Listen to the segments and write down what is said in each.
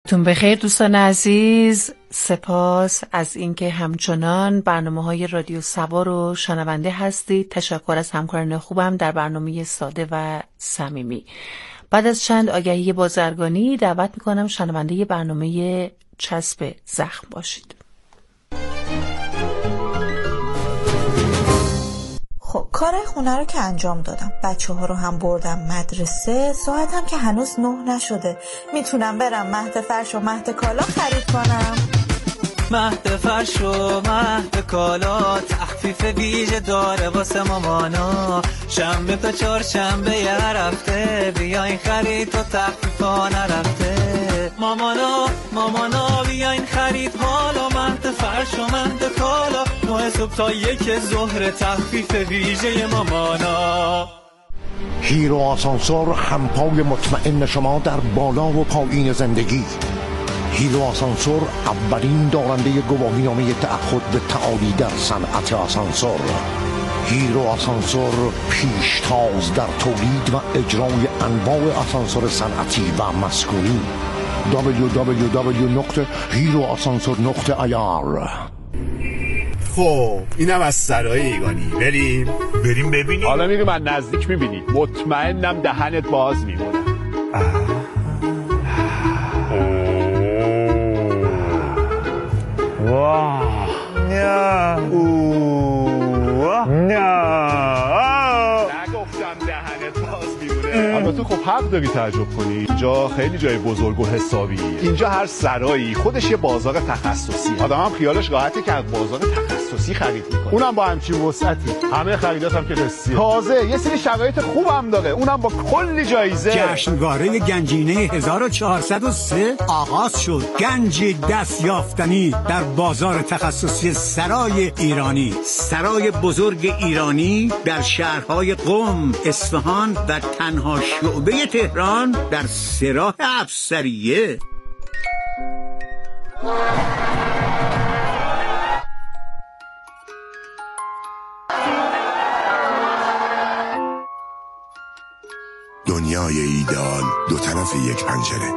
وقتتون بخیر دوستان عزیز. سپاس از اینکه همچنان برنامه‌های رادیو سبا رو شنونده هستید. تشکر از همکاران خوبم در برنامه ساده و صمیمی. بعد از چند آگهی بازرگانی دعوت می‌کنم شنونده برنامه چسب زخم باشید. خب کار خونه رو که انجام دادم، بچه‌ها رو هم بردم مدرسه، ساعتم که هنوز 9 نشده. میتونم برم مهد فرش و مهد کالا خرید کنم. مهد فرش و مهد کالا تخفیف ویژه داره واسه مامانا. شنبه تا چهارشنبه هر هفته بیاین خرید تا تخفیفا نرفته. مامانا بیاین خرید حالا مهد فرش و مهد کالا. ماه صبح تا 1 ظهر تخفیف ویژه مامانا. هیرو آسانسور همپای مطمئن شما در بالا و پایین زندگی. هیرو آسانسور اولین دارنده گواهینامه تعهد به تعالی در صنعت آسانسور. هیرو آسانسور پیشتاز در تولید و اجرای انواع آسانسور صنعتی و مسکونی. www.heroasansor.ir. خب اینم از سرای ایگانی. بریم ببینیم. حالا میگه من نزدیک میبینی، مطمئنم دهنت باز میمونه. واه نه نگفتم دهنت باز میمونه. البته خب حق داری تعجب کنی، اینجا خیلی جای بزرگ و حسابی. اینجا هر سرایی خودش یه بازار تخصصی. آدم هم خیالش راحته که از بازار تخصصی خرید میکنه، اونم با همچین وسعتی. همه خریدات هم که رسیه. تازه یه سری شرایط خوبم داره، اونم با کلی جایزه. جشنواره گنجینه 1403 آغاز شد. گنج دست یافتنی در بازار تخصصی سرای ایرانی. سرای بزرگ ایرانی در شهرهای قم، اصفهان و تنها شعبه تهران در سراح افسریه. دنیای ایدئال دو طرف یک پنجره.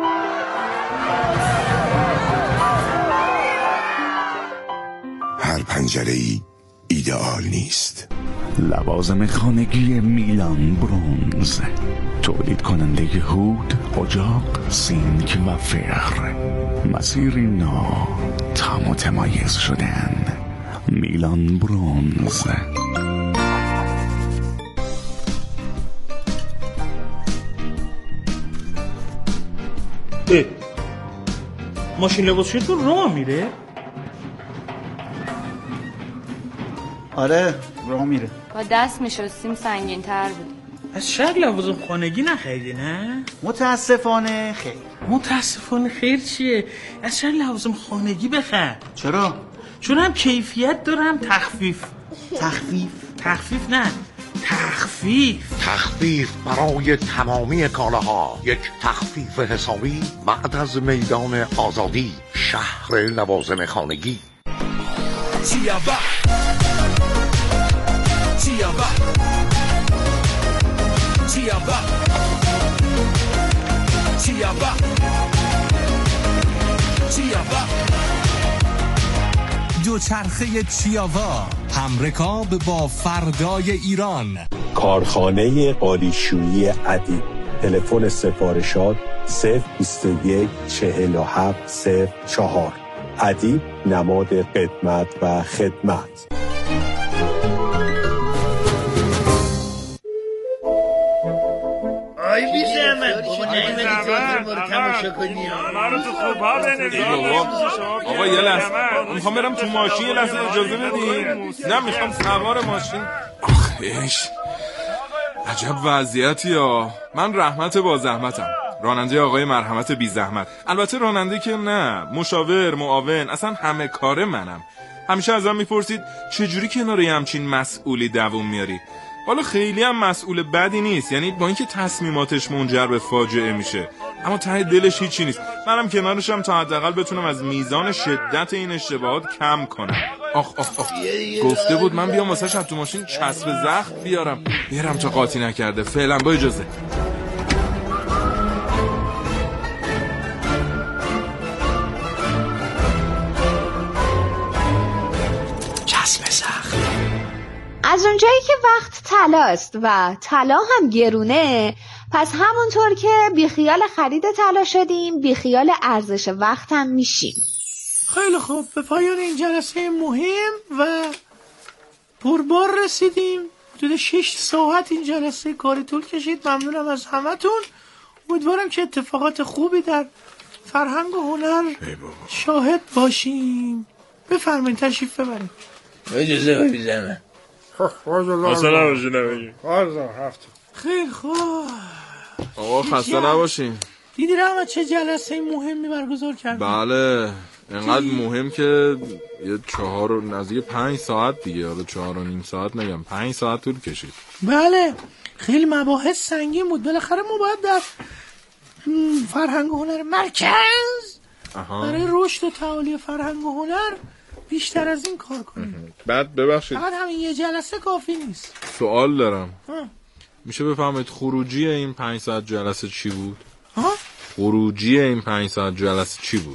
هر پنجره‌ای ایدئال نیست. لوازم خانگی میلان برونز، تولید کننده هود، اجاق، سینک و فر. مسیری نو، تا متمایز شدن. میلان برونز. ماشین لباسشویتون راه میره؟ آره راه میره. با دست میشستیم سنگین تر بود. از شهر لوازم خانگی نخریدی نه؟ متاسفانه خیر. متاسفانه خیر چیه؟ از شهر لوازم خانگی بخر. چرا؟ چون هم کیفیت داره هم تخفیف. تخفیف نه، تخفیف برای تمامی کالاها. یک تخفیف حسابی بعد از میدان آزادی، شهر لوازم خانگی. دوچرخه چیاوا، همرکاب با فردای ایران. کارخانه قالیشویی ادیب. تلفن سفارشات 021 47 04. ادیب، نماد قدمت و خدمت. آی بیشه من بابا نمیدی تئاتر ما رو تماشا کنی. آقا یه لحظه میخوام برم تو ماشین، یه لحظه اجازه بدین. نه میخوام سوار ماشین. آخیش عجب وضعیتی ها. من رحمت با زحمتم، راننده آقای مرحمت بی زحمت. البته راننده که نه، مشاور، معاون، اصلا همه کاره منم. همیشه ازم میپرسید چجوری کنار یه همچین مسئولی دووم میاری. حالا خیلی هم مسئول بدی نیست، یعنی با اینکه تصمیماتش منجر به فاجعه میشه، اما ته دلش هیچی نیست. منم کنارشم تا حداقل بتونم از میزان شدت این اشتباهات کم کنم. آخ گفته بود من بیام واسه شب تو ماشین چسب زخم بیارم. میرم تا قاطی نکرده. فعلا با اجازه. از اونجایی که وقت طلاست و طلا هم گرونه، پس همونطور که بیخیال خرید طلا شدیم بیخیال ارزش وقت هم میشیم. خیلی خوب، به پایان این جلسه مهم و پربار رسیدیم. حدود 6 ساعت این جلسه کاری طول کشید. ممنونم از همتون. امیدوارم که اتفاقات خوبی در فرهنگ و هنر شاهد باشیم. بفرمایید تشریف ببرید. اجازه ببینم. مثلا نباشین. خیلی خوب. آقا خسته نباشین. دیدی رحمت چه جلسه مهمی برگزار کردیم؟ بله، اینقدر مهم که یه 5 ساعت دیگه، حالا 4.5 ساعت نگم، 5 ساعت طول کشید. بله، خیلی مباحث سنگین بود. بالاخره ما باید در فرهنگ و هنر مرکز برای رشد و تعالی فرهنگ و هنر بیشتر از این کار کنیم. بعد ببخشید فقط همین یه جلسه کافی نیست. سوال دارم. میشه بفهمید خروجی این 5 ساعت جلسه چی بود؟ خروجی این 5 ساعت جلسه چی بود؟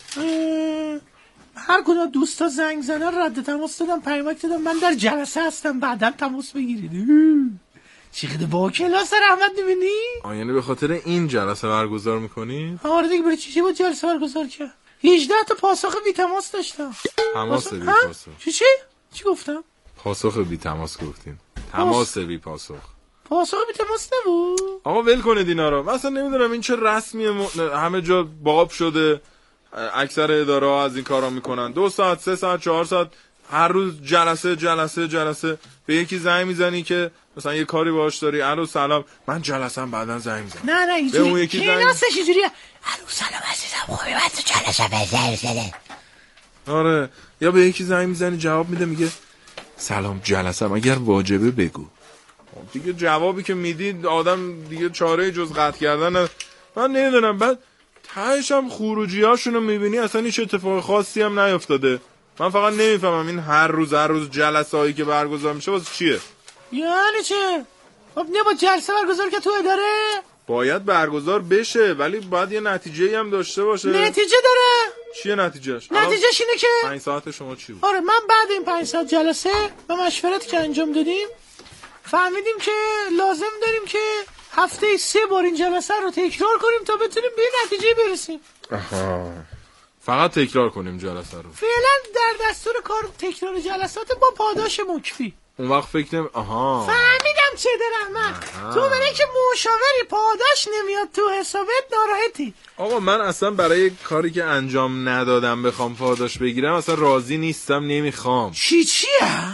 هر کدوم دوستا زنگ زدن رد تماس دادم، پیامک دادم من در جلسه هستم، بعداً تماس بگیرید. چقدر با کلاس رحمت می‌بینی؟ یعنی به خاطر این جلسه برگزار می‌کنی؟ آره دیگه، برای چی بود جلسه برگزار کرد؟ 18 تا پاسخ بی تماس داشتم. تماس بی پاسخ. چی گفتم؟ پاسخ بی تماس گفتین. تماس بی پاسخ. پاسخ بی تماس نبود. آقا ول کنید اینا رو. مثلا نمیدونم این چه رسمیه، همه جا باب شده. اکثر اداره‌ها از این کارا میکنن. 2 ساعت، 3 ساعت، 4 ساعت هر روز جلسه به یکی زنگ میزنی که مثلا یه کاری باهاش داری، الو سلام من جلسه‌ام بعدن زنگ میزنم. نه اینجوری کیناسش اینجوریه، الو سلام عزیزم خوبی من تو جلسه بزنم. آره، یا به یکی زنگ میزنی جواب میده میگه سلام جلسه‌ام اگر واجبه بگو. دیگه جوابی که میدید آدم دیگه چاره جز قطع کردن من نمیدونم. بعد تهش هم خروجیاشونو میبینی اصلا هیچ اتفاق خاصی هم نیافتاده. من فقط نمیفهمم این هر روز جلسه هایی که برگزار میشه واسه چیه؟ یعنی چه؟ خب نباید جلسه برگزار که تو اداره؟ باید برگزار بشه ولی باید یه نتیجه‌ای هم داشته باشه. نتیجه داره؟ چیه نتیجهش؟ نتیجهش اینه که 5 ساعت شما چی بود؟ آره، من بعد این 5 ساعت جلسه و مشورتی که انجام دادیم فهمیدیم که لازم داریم که هفته 3 بار این جلسه رو تکرار کنیم تا بتونیم به نتیجه برسیم. فقط تکرار کنیم جلسه رو. فعلا در دستور کار تکرار جلسات با پاداش مکفی. اون وقت فکر فهمیدم چه درحمت. تو برای که مشاوری پاداش نمیاد تو حسابت ناراحتی. آقا من اصلا برای کاری که انجام ندادم بخوام پاداش بگیرم اصلا راضی نیستم، نمیخوام. چیه؟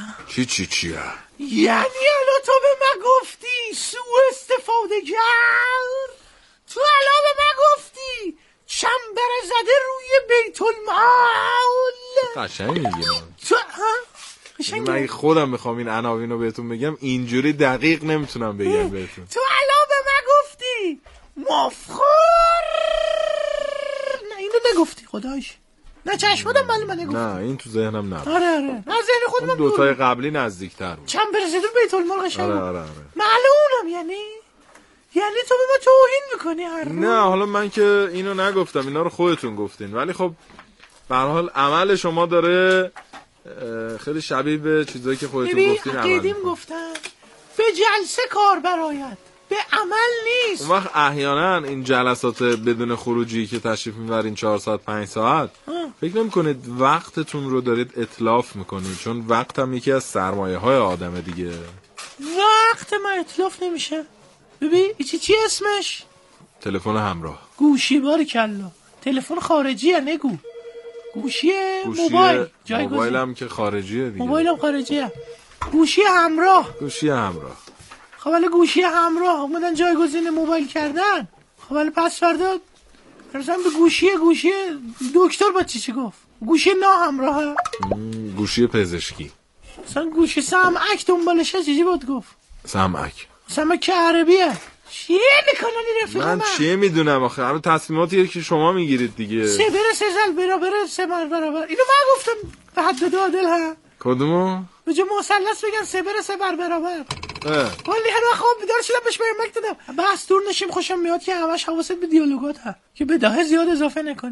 یعنی الان تو به من گفتی سوء استفاده گر؟ تو الان به من گفتی چنبر زده روی بیت المال؟ قشنگ میگی. تو من خودم بخوام این عناوین رو بهتون بگم اینجوری دقیق نمیتونم بگم بهتون. تو الان به من گفتی مفخور؟ نه اینو نگفتی خدایش. نه چشمادم من نگفتی. نه این تو ذهنم نبود. آره از ذهن خودم. دو تای قبلی نزدیک‌تر بود. چنبر زده بیت المال قشنگ. آره. معلومم یعنی تو به من توهین میکنی هر روز. نه حالا من که اینو نگفتم، اینا رو خودتون گفتین، ولی خب به هر حال عمل شما داره خیلی شبیه به چیزایی که خودتون گفتین. عقیدیم گفتن به جلسه کار برایت، به عمل نیست. اون وقت احیانا این جلسات بدون خروجی که تشریف میبرین 4 ساعت 5 ساعت فکر نمی‌کنید وقتتون رو دارید اتلاف میکنید؟ چون وقت هم یکی از سرمایه های آدمه دیگه. وقت من اتلاف نمیشه. ببین چی اسمش؟ تلفن همراه. گوشی باریکلا. تلفن خارجیه نگو. گوشی موبایل. موبایل هم که خارجیه دیگه. موبایل هم خارجیه. گوشی همراه. خب ولی گوشی همراه اومدن جایگزین موبایل کردن. خب ولی پس فردا مثلا به گوشی دکتر با چی گفت؟ گوشی ناهمراه. گوشی پزشکی. مثلا گوشی سمعک دنبالشه چی بود گفت؟ سمعک عربیه. چیه میکنن این رفیق من چیه میدونم آخه همه تصمیماتیه که شما میگیرید دیگه. 3 زل برابر 3 برابر. اینو من گفتم به حد عادل ها. کدومو؟ به جا مثلث بگن 3 برابر. ولی هر وقت بیدار شدم بهش پیامک دادم بس دور نشیم خوشم میاد که همش حواست به دیالوگات ها که بداهه زیاد اضافه نکنیم.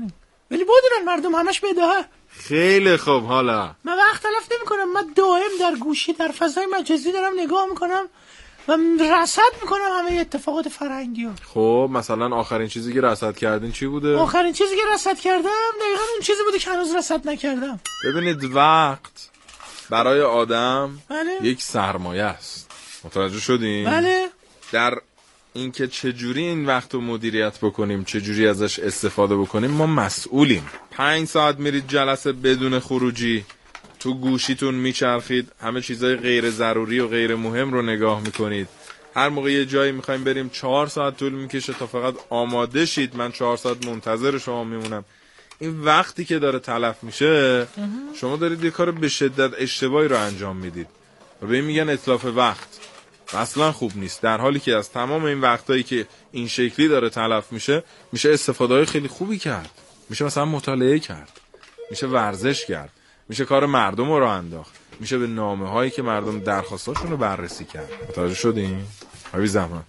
ولی بدونن مردم همش بداهه. خیلی خوب. حالا من وقت تلف نمی‌کنم، من دائم در گوشی در فضای مجازی دارم نگاه میکنم و رصد میکنم همه اتفاقات فرهنگی ها. خب مثلا آخرین چیزی که رصد کردین چی بوده؟ آخرین چیزی که رصد کردم دقیقاً اون چیزی بوده که هنوز رصد نکردم. ببینید وقت برای آدم بله؟ یک سرمایه است. متوجه شدین؟ بله. در اینکه چجوری این وقت رو مدیریت بکنیم، چجوری ازش استفاده بکنیم، ما مسئولیم. 5 ساعت میرید جلسه بدون خروجی، تو گوشیتون میچرخید، همه چیزای غیر ضروری و غیر مهم رو نگاه میکنید. هر موقع یه جایی میخوایم بریم 4 ساعت طول میکشه تا فقط آماده شید، من 4 ساعت منتظر شما میمونم. این وقتی که داره تلف میشه شما دارید یه کار به شدت اشتباهی رو انجام میدید و به این میگن اتلاف وقت. اصلا خوب نیست. در حالی که از تمام این وقتایی که این شکلی داره تلف میشه استفاده‌های خیلی خوبی کرد. میشه مثلا مطالعه کرد، میشه ورزش کرد، میشه کار مردم رو انداخت، میشه به نامه‌هایی که مردم درخواستاشون رو بررسی کرد. متوجه شدین؟ حبی زحمت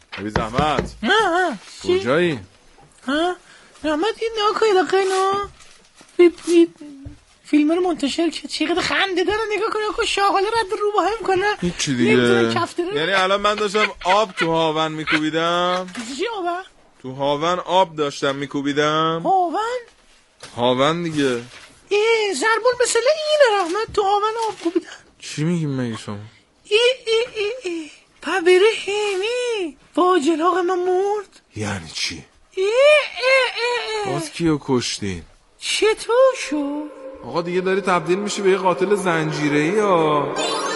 کجایی؟ رحمت این ناکوی دقیقا فیلم رو منتشر که چقدر خنده داره، نگاه کنه که شاغله رد رو با هم کنه. هیچی دیگه. یعنی الان من داشتم آب تو هاون میکوبیدم. چی آب؟ تو هاون آب داشتم میکوبیدم. هاون دیگه. ضربون مثل اینه رحمت، تو هاون آب کوبیدن. چی میگیم مگه شما؟ پبیره هیمی واجراغ من مرد. یعنی چی؟ باز کیو کشتین؟ چطور شد؟ آقا دیگه داری تبدیل میشی به یه قاتل زنجیره‌ای ها.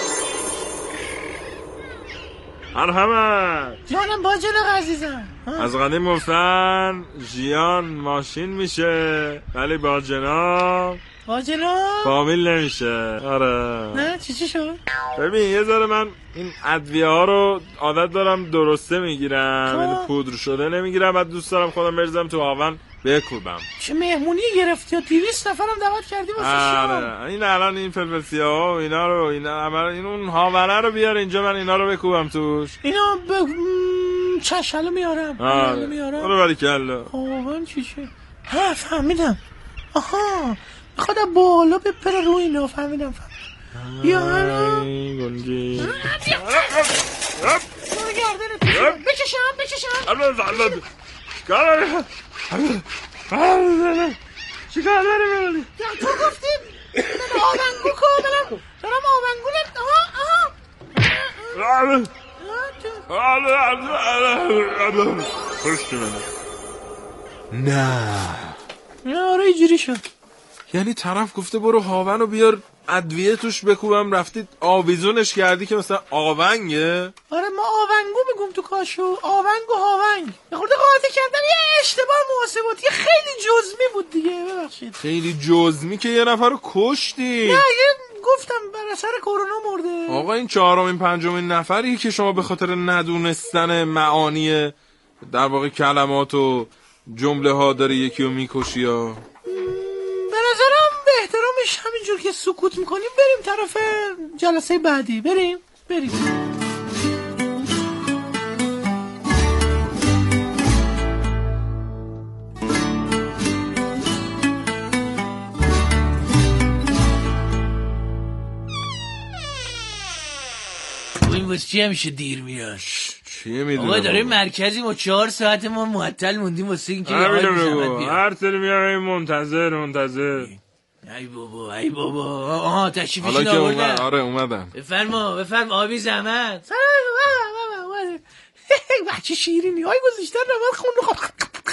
مرحبا جانم باجراغ عزیزم. از قدیم گفتن ژیان ماشین میشه ولی با جناب فامیل نمیشه. آره. نه چی شد؟ ببین یه ذره من این ادویه ها رو عادت دارم درسته میگیرم، یعنی پودر شده نمیگیرم، بعد دوست دارم خودم بریزم تو هاون بکوبم. چه مهمونی گرفتی؟ 200 نفرم دعوت کردی واسه شام. آره این الان این فلفل سیاه و اینا رو این اون هاونه رو بیار اینجا، من اینا رو بکوبم توش. اینا چشالو میارم. برو باریکلا. هاون چیشه؟ ها فهمیدم. آها میخواد بالا بپره رو اینا. فهمیدم. بیا هنو گنگی بکشم چیکار داری؟ تو گفتیم من آونگو کاملم دارم آونگو خوشتی منه. نه آره اینجوری شد. یعنی طرف گفته برو هاون رو بیار ادویه توش بکوبم، رفتید آویزونش کردی که مثلا آونگه. آره ما آونگو میگم تو کاشو. آونگ و هاونگ یه خورده قاطی کردم، یه اشتباه محاسباتی خیلی جزمی بود دیگه، ببخشید. خیلی جزمی که یه نفر رو کشتی. نه گفتم بر اثر کرونا مرده. آقا این 4مین 5مین نفری که شما به خاطر ندونستن معانی در واقع کلمات و جمله ها داره یکی رو میکشی ها. به نظرم بهترامش همینجور که سکوت میکنیم بریم طرف جلسه بعدی. بریم این واسه چی همیشه دیر میاد؟ چیه میدونم آقا داره مرکزی ما 4 ساعت ما معطل موندیم واسه اینکه هر سری میام منتظر ای بابا آها تشریفشون آوردن. آره اومدن. بفرما آبی زحمت. بچه شیرینی های گذاشتن نماد خون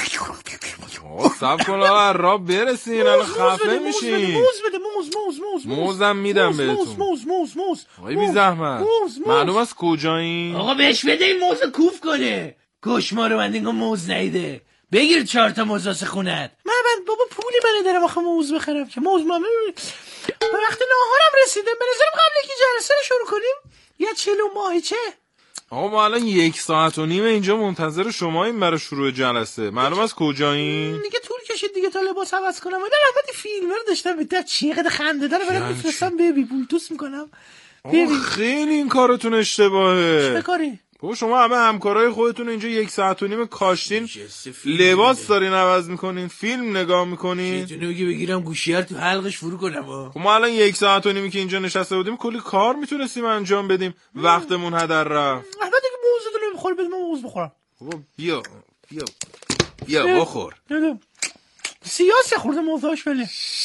سب کن آقا راب برسین الان خفه میشین. موز بده موزم میدم بهتون. موز آقای بی زحمت معلوم است کجایین. آقا بهش بده این موز کوف کنه. کشما رو من اینگاه موز نیده. بگیر 4 تا موز واسه خونت. من بابا پولی من دارم آخه موز بخرم که موز ما وقت ناهارم رسیده. به نظرم قبل که جلسه رو شروع کنیم یا 40 ماهیچه. آقا ما الان 1 ساعت و نیم اینجا منتظر شماییم برای شروع جلسه. معلوم است کجایین. دیگه طول کشید دیگه تا لباس عوض کنم. اینا رحمت فیلم رو داشتم میدم چقدر خنده داره. برام میفرستم ببی بولتوس میکنم. خیلی این کارتون اشتباهه. چه کاری؟ بابا شما همه همکارای خودتون اینجا 1 ساعت و نیم کاشتین، لباس دارین عوض میکنین، فیلم نگاه میکنین. چه نمیگه بگیرم گوشیار تو حلقش فرو کنم. خب ما الان 1 ساعت و نیمی که اینجا نشسته بودیم کلی کار میتونستیم انجام بدیم، وقتمون هدر رفت. البته که موزه رو نمیخوره، بدیم من موز بخورم. بابا بیا بخور. سیاسه خورده موزاش بله.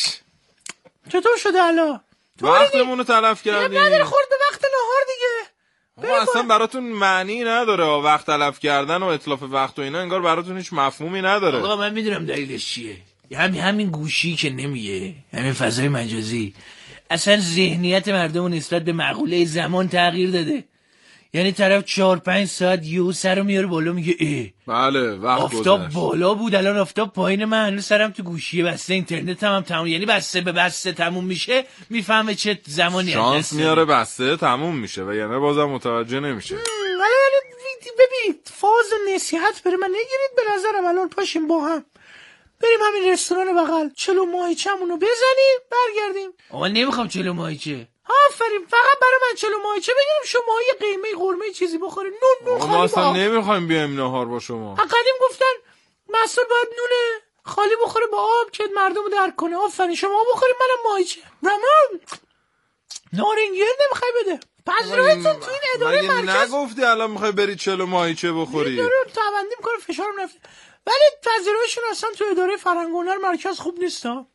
چطور شده الان؟ وقتمون رو تلف کردیم. نداره خورد به وقت نهار دیگه. اصلا براتون معنی نداره وقت تلف کردن و اتلاف وقت و اینا، انگار براتون هیچ مفهومی نداره. آقا من میدونم دلیلش چیه. همین گوشی که نمیگه، همین فضای مجازی اصلا ذهنیت مردم نسبت به مقوله زمان تغییر داده. یعنی طرف 4-5 ساعت یهو سرو میاره بالا میگه بله وقت آفتاب گذشت. بالا بود الان آفتاب پایین، من هنوز سرم تو گوشیه، بسته اینترنت هم تموم، یعنی بسته به بسته تموم میشه، میفهمه چه زمانی شانس میاره بسته تموم میشه و یعنی بازم متوجه نمیشه. ولی ببین فاز نصیحت بره من نگیرید، به نظرم الان پاشیم با هم بریم همین رستوران بغل 40 ماهیچه‌مونو بزنیم برگردیم. آقا نمیخوام 40 ماهیچه. آفرین، فقط برای من 40 ماهیچه بگیریم، شما یه قیمه قرمه چیزی بخورید. نون خالی. ما اصلا نمیخوایم بیایم نهار با شما. قدیم گفتن مسئول باید نون خالی بخوره با آب که مردمو درک کنه. آفرین، شما بخورید منم ماهیچه. رمان نارنگیل نمیخوای بده. پذیرایتون تو این اداره مرکز نگفتی الان میخوای بری 40 ماهیچه بخوری؟ دارم تبندیم کنم فشارم نفته. ولی پذیرایشون اصلا تو اداره فرهنگ و هنر مرکز خوب نیست ها.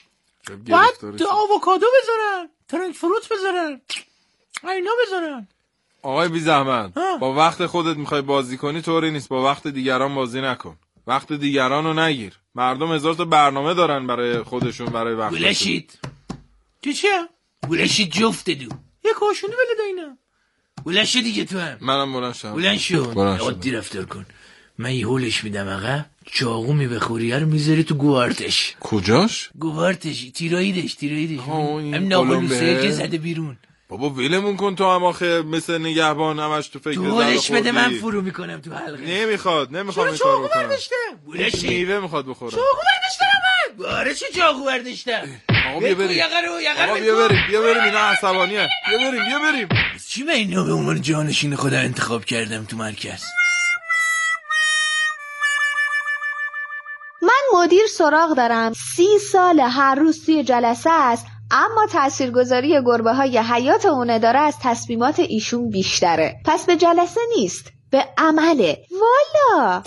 باید آووکادو بذارن، ترنک فروت بذارن، اینا بذارن. آقای بی زحمت با وقت خودت میخوای بازی کنی طوری نیست، با وقت دیگران بازی نکن. وقت دیگران رو نگیر. مردم 1000 تا برنامه دارن برای خودشون، برای وقت. بلشید تو چیه؟ بلشید جفت دو یه کاشونی بلده اینا. بلشید دیگه تو هم. منم بلند شدم. بلند شو عادی رفتار کن. من یه هولش میدم آقا، چاقو میبخوری رو میذاری تو گوارتش. کجاش؟ گوارتش، تیرویدش هم ناقلوسه که زده بیرون. بابا ولمون کن تو هم آخه مثل نگهبان همش تو فکر تو هولش بده من فرو میکنم تو حلقه. نمیخوام این کارو بکنم. چاقو برداشته؟ میوه میخواد بخوره. چاقو برداشته من. باره چه چاقو برداشته؟ آقا بیا بریم اینا عصبانیه. بیا بریم. چی من اینو به عنوان جانشین خودم انتخاب کردم تو مرکز؟ من مدیر سراغ دارم 30 سال هر روز توی جلسه است، اما تاثیرگذاری گربه های حیات اون اداره از تصمیمات ایشون بیشتره. پس به جلسه نیست، به عمله. والا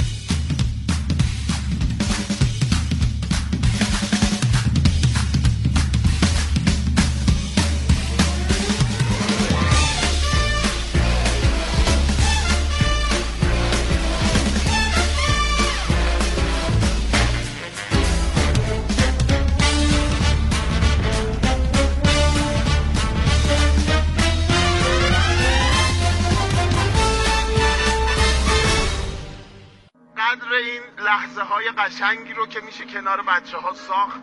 این لحظه های قشنگی رو که میشه کنار بچه ها ساخت.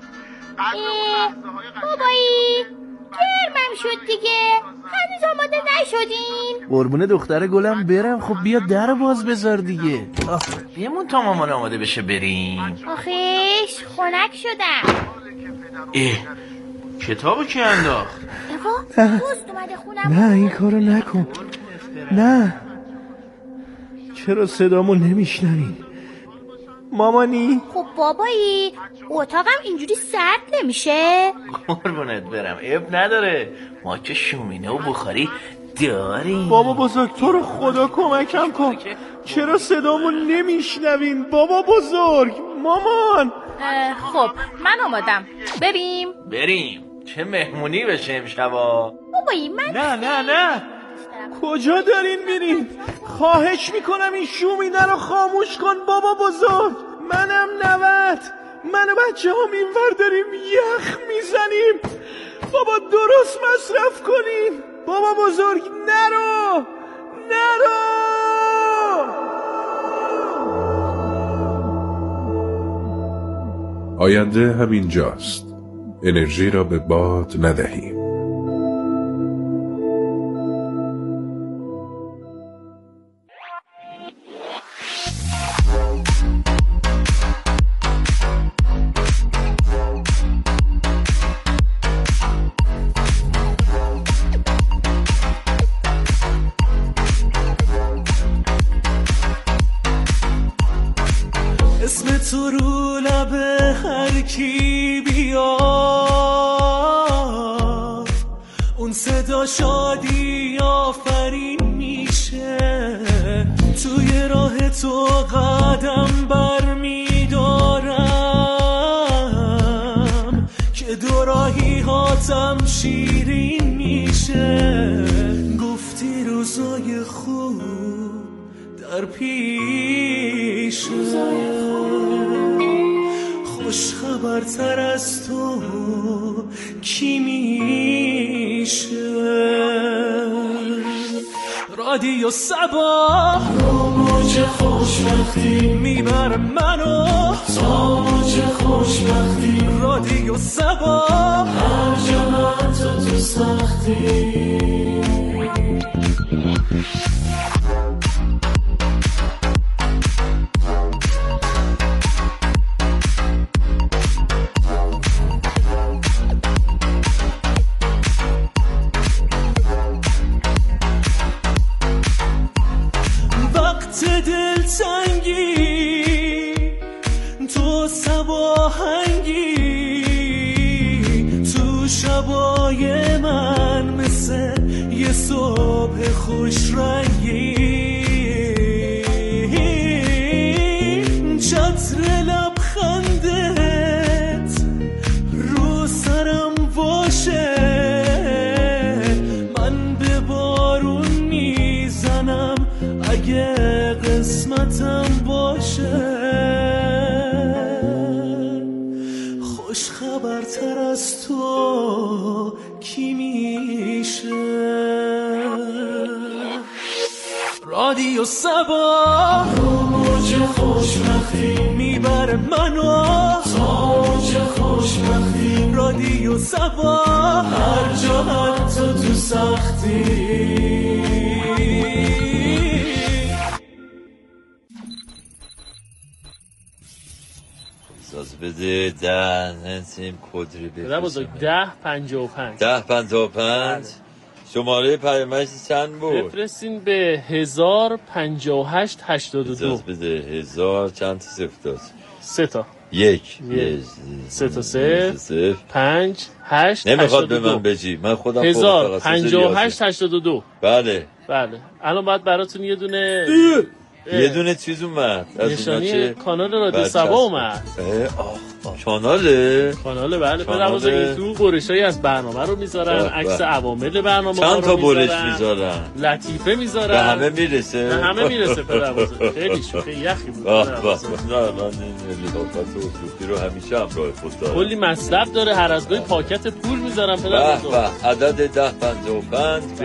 بابایی گرمم شد دیگه، هنوز آماده نشدین. قربونه دختر گلم برم. خب بیا در باز بذار دیگه. بیمون تا مامان آماده بشه بریم. آخیش خنک شدم. کتابو کی انداخت؟ دوست اومده خونم. نه این کارو نکن. نه چرا صدامو نمیشنوین؟ مامانی؟ خب بابایی اتاقم اینجوری سرد نمیشه؟ قربونت برم اب نداره، ما که شومینه و بخاری داریم. بابا بزرگ تو رو خدا کمکم کن، چرا صدامو نمیشنوین؟ بابا بزرگ، مامان. خب من آمادم، بریم. چه مهمونی بشه امشبا؟ بابایی من نه کجا دارین میرین؟ خواهش میکنم این شومینه رو خاموش کن بابا بزرگ. منم 90، من و بچه هم این ور داریم یخ میزنیم. بابا درست مصرف کنین. بابا بزرگ نرو. آینده همینجاست. انرژی را به باد ندهیم. خدا شادی آفرین میشه، توی راه تو قدم بر میدارم که دو راهی هاتم شیرین میشه. گفتی روزای خوب در پیشه، خوش خبرتر از تو کی میشه؟ رادیو صباح رو موج خوشبختی میبره منو تا موج خوشبختی. رادیو صباح هر جا تو سختی. دلتنگی تو سباهنگی تو شبای من مثل یه صبح خوش رنگی. چتر لبخندت رو سرم باشه، من به بارون میزنم اگه قسمتم باشه. خوش خبرتر از تو کی میشه؟ رادیو صباح رو موج خوشبختی میبره منو تا موج خوشبختی. رادیو صباح هر جا حتی تو سختی. اجازه بده 10 نسیم کدری بفرستم. بزرگ 1055 1055 شماره پیامک چند بود؟ بفرستین به 1058 82. اجازه بده 1000 چند تا صفر داد؟ 3 تا 1 3 تا 0 5 8 نمیخواد به من بجی، من خودم 1058 82. بله الان باید براتون یه دونه چیز اومد نشانی کانال رادیو صبا اومد. کاناله بله. به تو برشایی از برنامه رو میذارن، عکس عوامل برنامه چند تا برش میذارن، لطیفه میذارن، به همه میرسه پدربزرگ. خیلی شوخی یخی بود. نه من این لطافت و شوخی رو همیشه همراه خود دارم. کلی مصرف داره، هر از گاهی پاکت پول میذارن پدربزرگ. عدد 1055 به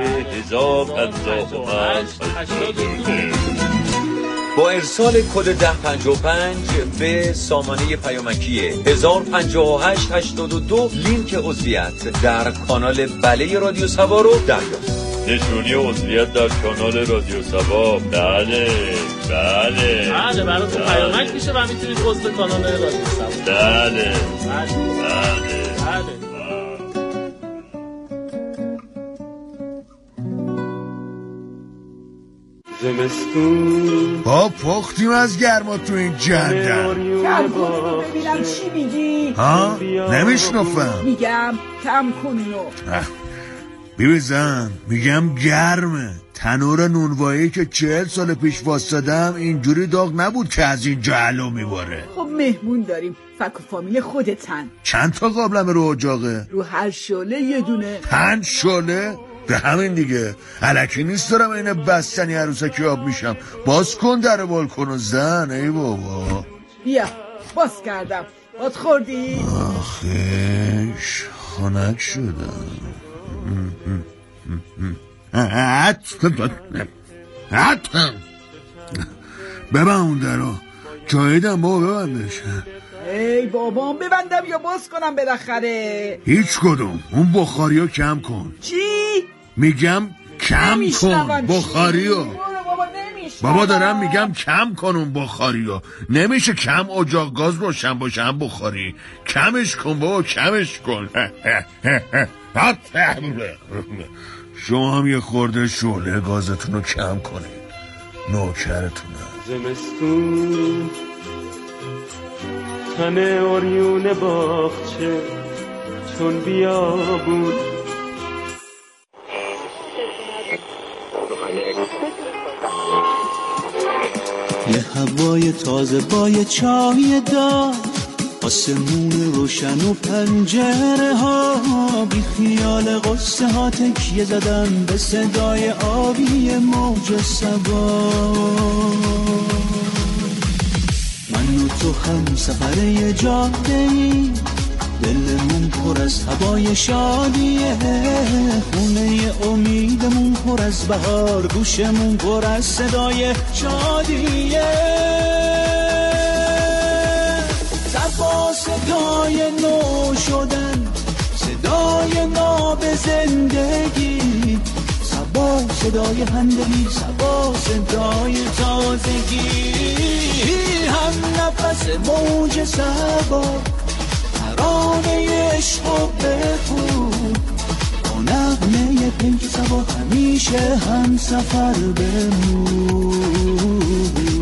1058 82. با ارسال کد 1055 به سامانه پیامکی 1058 82 لینک عضویت در کانال بله رادیو صبا رو دریافت. نشونی عضویت در کانال رادیو صبا. بله براتون پیامک میشه و میتونید عضو کانال رادیو صبا. بله. زمستون با پختیم از گرما تو این جندن. کم کنونو ببینم چی میگی؟ ها؟ نمیشنفم. میگم کم کنونو. بیبیزن میگم گرمه. تنور نونوایی که 40 سال پیش واسدم اینجوری داغ نبود که از اینجا علو میباره. خب مهمون داریم، فک و فامیل خودتن. چند تا قابلمه رو اجاقه؟ رو هر شعله یه دونه. 5 شعله؟ به همین دیگه. الکی نیست دارم این بستنی عروسکی آب میشم. باز کن در بالکن و زن. ای بابا بیا باز کردم. باد خوردی؟ آخیش خنک شدم. ببند اون درو. جاییدم بابا ببندش. ای بابام ببندم یا باز کنم بالاخره؟ هیچ کدوم. اون بخاریو کم کن. چی؟ میگم کم کن بخاریو. بابا دارم میگم کم کن اون بخاریو. نمیشه کم اجاق گاز روشن باشه هم بخاری. کمش کن بابا کمش کن. شما هم یه خورده شعله گازتون رو کم کنید. نوکرتونه. زمستون تن اوریون باغچه چون بیا بود. صبحای تازه با یه چای دار، آسمون روشن و پنجره ها، بی خیال قصه ها تکیه زدن به صدای آبی موج سبا. من و تو هم سفر یه جاده ای، دلمون پر از هوای شادیه، خونه امیدمون پر از بهار، گوشمون پر از صدای شادیه. صبا صدای نو شدن، صدای ناب زندگی، صبا صدای همدلی، صبا صدای تازگی، هم نفس موج صبا، ترانه عشق و بخون، با نغمه پیک صبا همیشه هم سفر بمون.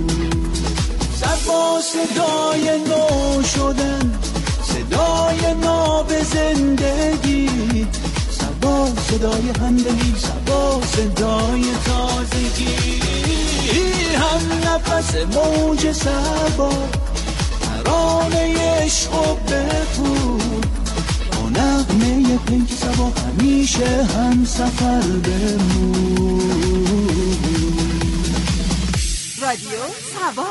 صبا صدای نو شدن، صدای ناب زندگی، صبا صدای همدلی، صبا صدای تازگی، هم نفس موج صبا، ترانه عشق و بخون، با نغمه پیک صبا همیشه هم سفر بمون. رادیو صبا.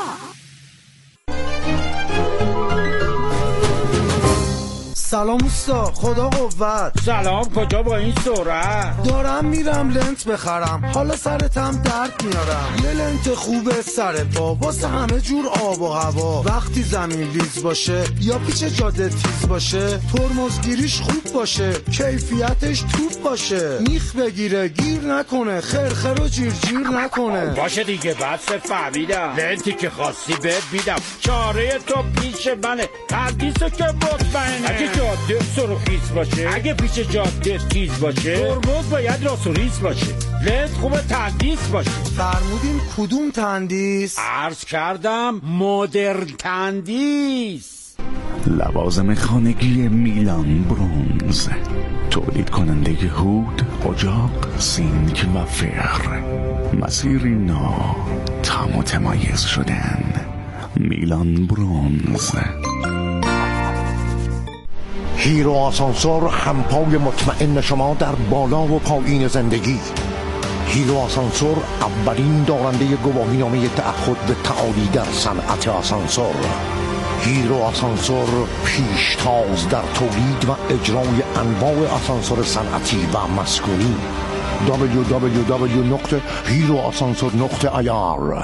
سلام اوستا، خدا قوت. سلام، کجا با این سرعت؟ دارم میرم لنت بخرم، حالا سرتم درد میارم. یه لنت خوبه سر پا، واسه همه جور آب و هوا. وقتی زمین لیز باشه یا پیچ جاده تیز باشه، ترمزگیریش خوب باشه، کیفیتش توپ باشه، میخ بگیره گیر نکنه، خرخر و جیر نکنه. باشه دیگه، بس فهمیدم. لنتی که خواستی بهت میدم، چاره تو پیش منه، تردیسو که مطمئنه. اگه جاده سرخیز باشه، اگه پیچ جاده تیز باشه، ترمز باید راست و ریز باشه، لنت خوبه تندیس باشه. فرمودین کدوم تندیس؟ عرض کردم مدرن تندیس. لوازم خانگی میلان برونز، تولید کننده هود، اجاق، سینک و فر. مسیری نو، متمایز شدن. میلان برونز. هیرو آسانسور، همپای مطمئن شما در بالا و پایین زندگی. هیرو آسانسور، اولین دارنده گواهینامه تعهد به تعالی در صنعت آسانسور. هیرو آسانسور پیشتاز در تولید و اجرای انواع آسانسور صنعتی و مسکونی. www.heroasansor.ir.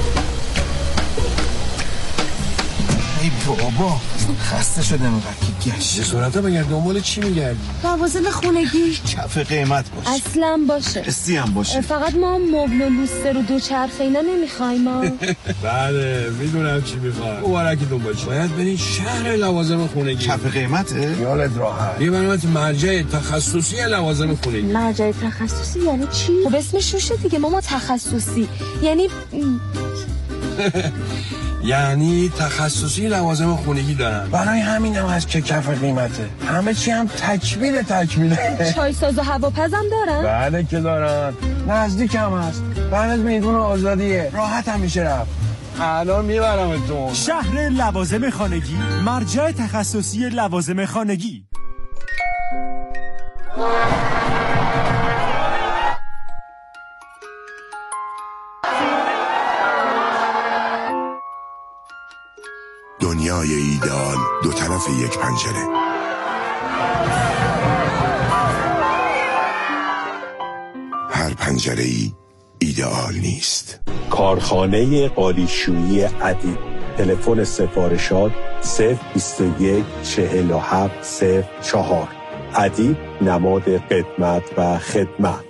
ای بابا، خسته شدم اینقدر که گشت. صورتا بگرد، دنبال چی میگردی؟ لوازم خونگی کف قیمت باشه، اصلا باشه، قسطی هم باشه. فقط ما مبل و لوستر و دوچرخه اینا نمیخوایم ما. بله میدونم چی میخوای. مبارکی دنبال چی؟ باید برین شهر لوازم خونگی. کف قیمته؟ یالت راحت. یه برنامه مرجع تخصصی لوازم خونگی. مرجع تخصصی یعنی چی؟ خب اسمش روشه دیگه، ما تخصصی یعنی یعنی تخصصی لوازم خونگی دارن. برای همین هم هست که کف قیمته. همه چی هم تکمیله. چای ساز و هواپزم دارن؟ بله که دارن، نزدیک هم هست. بعد از میدون آزادیه، راحت هم میشه رفت. الان میبرمتون. شهر لوازم خانگی، مرجع تخصصی لوازم خانگی. دنیای ایدئال دو طرف یک پنجره. هر پنجره‌ای ایدئال نیست. کارخانه قالیشویی ادیب. تلفن سفارشات 021 47 04. ادیب نماد قدمت و خدمت.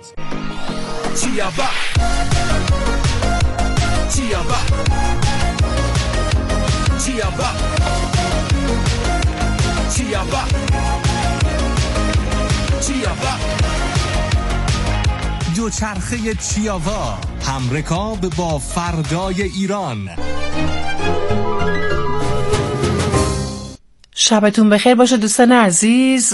دوچرخه چیاوا، همرکاب با فردای ایران. شبتون بخیر باشه دوستان عزیز.